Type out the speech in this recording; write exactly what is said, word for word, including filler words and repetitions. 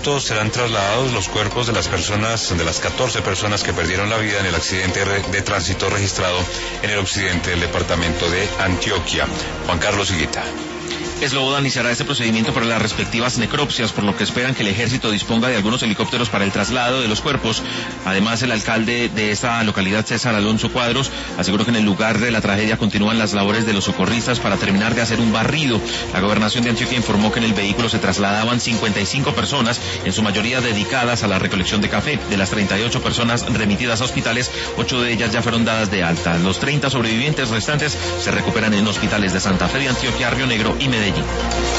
minutos serán trasladados los cuerpos de las personas, de las catorce personas que perdieron la vida en el accidente de tránsito registrado en el occidente del departamento de Antioquia. Juan Carlos Higuita. Sloboda iniciará este procedimiento para las respectivas necropsias, por lo que esperan que el ejército disponga de algunos helicópteros para el traslado de los cuerpos. Además, el alcalde de esta localidad, César Alonso Cuadros, aseguró que en el lugar de la tragedia continúan las labores de los socorristas para terminar de hacer un barrido. La gobernación de Antioquia informó que en el vehículo se trasladaban cincuenta y cinco personas, en su mayoría dedicadas a la recolección de café. De las treinta y ocho personas remitidas a hospitales, ocho de ellas ya fueron dadas de alta. Los treinta sobrevivientes restantes se recuperan en hospitales de Santa Fe de Antioquia, Río Negro y Medellín.